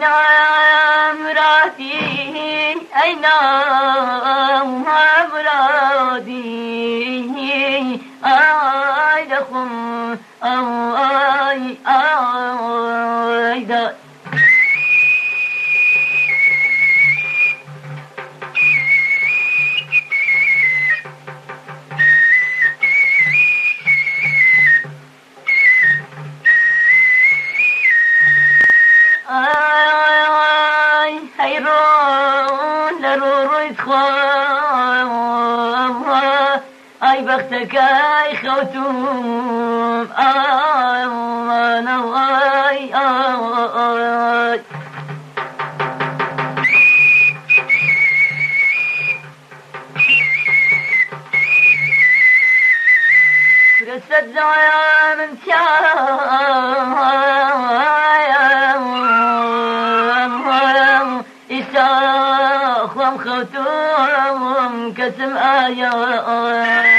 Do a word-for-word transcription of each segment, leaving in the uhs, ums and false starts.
مرادي أين مرادي آي لكم آي آي دا أي بختك أي خوتوم أنا أي أي رسد يا من شام إساخ خوتوم كسم آيات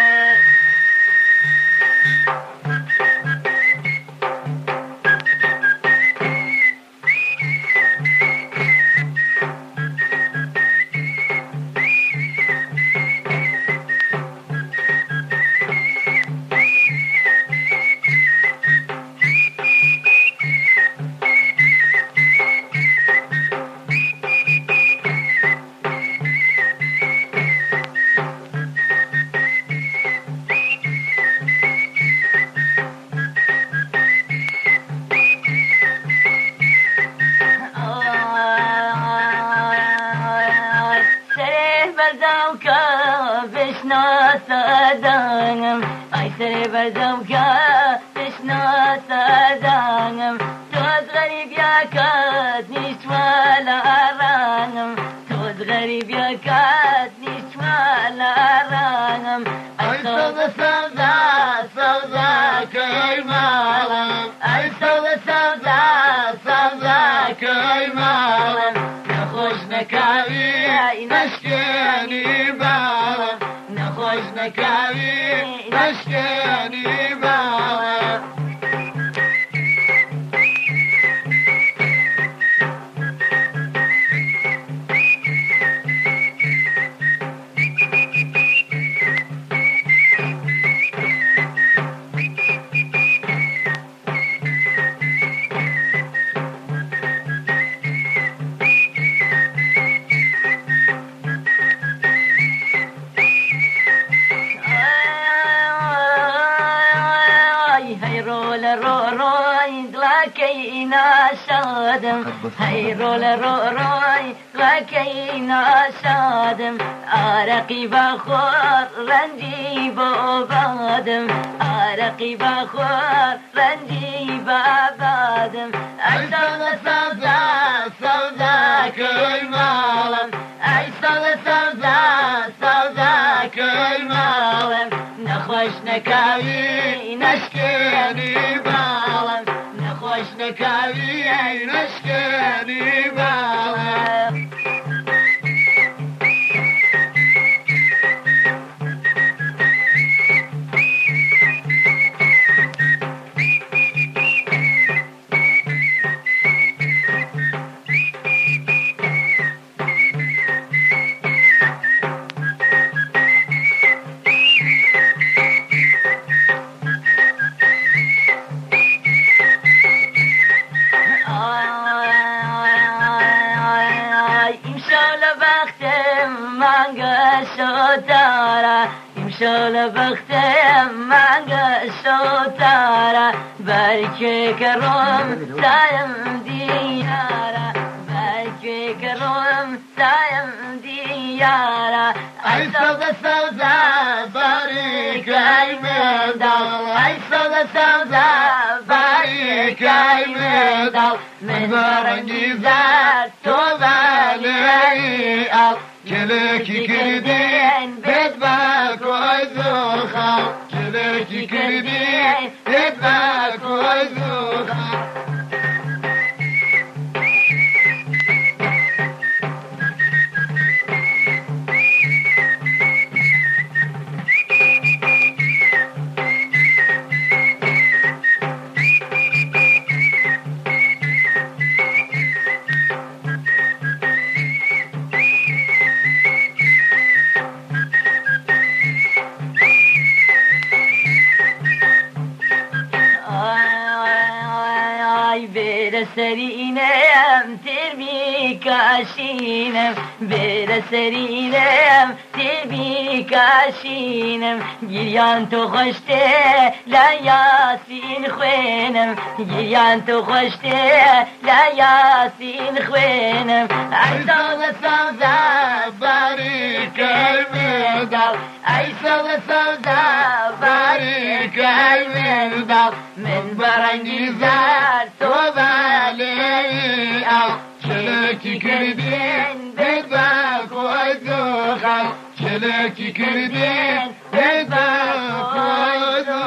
أي سري بردوكا تشنا سادانم توز غريب يا كات نشوالا رانم توز غريب يا كات نشوالا رانم أي صودا صودا صودا كي مالم أي صودا صودا صودا كي مالم نخوش نكاوي نشكيني بالم نخوش نكاوي نشكيني بالم لكينا شادم هيرو لرو روي لكينا شادم أرقي بخور رنجي بابادم أرقي بخور رنجي بابادم أي صودا صودا صودا كل مالم أي صودا صودا صودا كل مالم نخوش نكاوي نشكيني بالم نخوش نكاوي نشكيني بالم شال بختم مانگا شوتارا برکه کرم سایم دیارا برکه کرم سایم دیارا ای سودا سودا برکه مدال ای سودا سودا برکه مدال من برنگیزد تو ولی ال کلکی کردین بد باکو ایزو خال کلکی کردین بد باکو ایزو خال سرینم تیر بی کاشینم بر سرینم تیر بی کاشینم گریان تو خوشته لا یاسین خوینم گریان تو خوشته لا یاسین خوینم ای سال سوزا باریک المدال ای سال سوزا باریک المدال من برنگی زار تو بالی او چلکی کردین بزا خودو خال چلکی کردین بزا خودو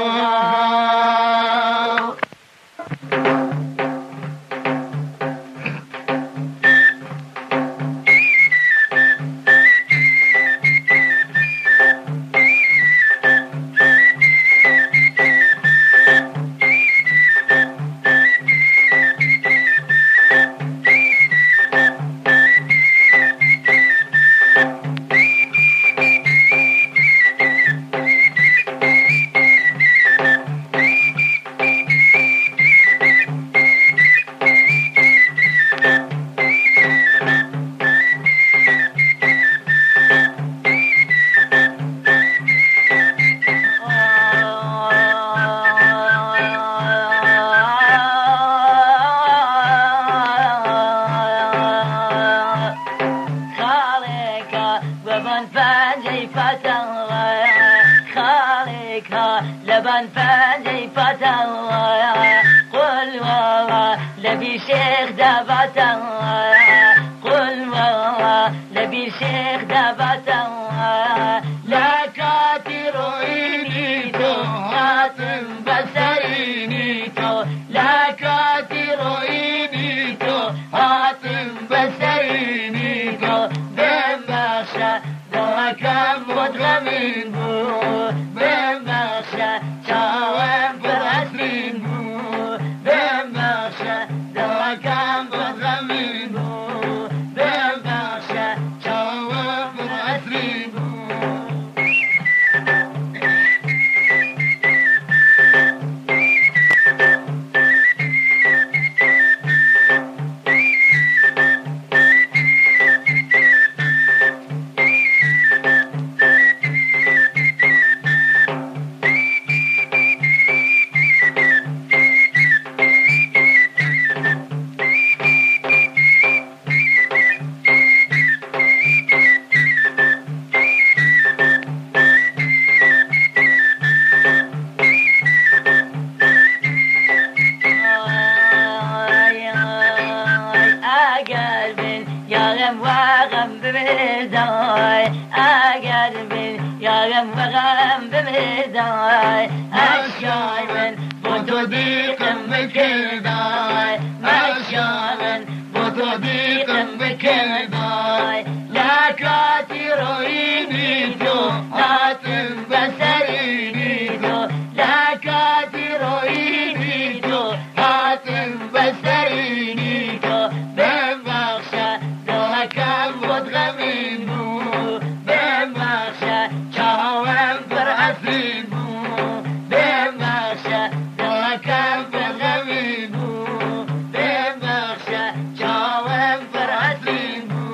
لبن فانجي فتى قل والله لبي شيخ دبتا قل والله لبي شيخ دبتا لا كاتر إنيتو هاتم بسرينيتو لا كاتر إنيتو هاتم بسرينيتو بين بخشة دوكم مدغمين بو بين بخشة شاوم برسلين بو بين بخشة دوكم مدغمين بو بين بخشة شاوم برسلين بو ياغم وغم بمرداي أقرب ياغم وغم بمرداي أشعر من بطبيق بكرداي أشعر من بطبيق بكرداي لا كاتر إيديتو هاتم بسرينيتو لا كاتر إيديتو هاتم بسرينيتو كم مدغمين بو بمخشى شاوم برأسين بو بمخشى كم مدغمين بو بمخشى شاوم برأسين بو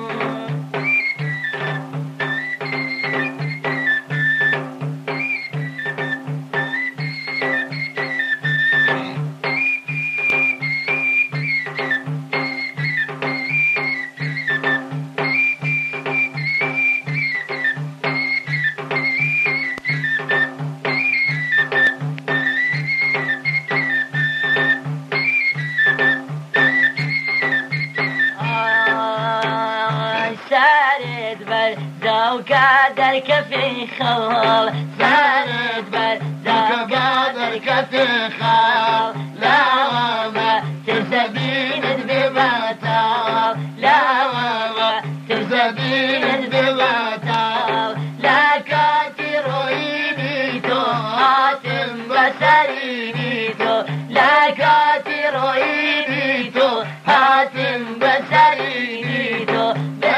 سارد بر زوجة درك في خال سارد بر زوجة درك في خال لا وما تزبين ببطال لا وما تزبين ببطال لا كاتر إيديتو هاتم بسرينيتو لا كاتر إيديتو هاتم بسرينيتو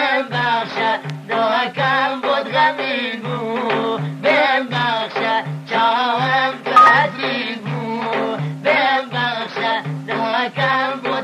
دوكم بدغمين بو بين بخشة شاوم برسلين بو بين بخشة دوكم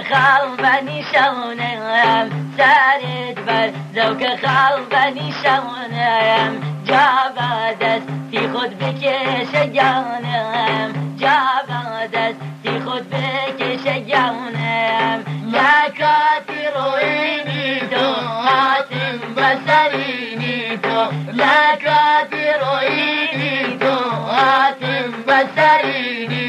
خلبني شونم سرد بر ذوق خلبني شونم جاب دستی خود بکش جانم جاب دستی خود بکش جانم لکاتی روینی تو حاتم بسرینی تو لکاتی روینی تو حاتم بسرینی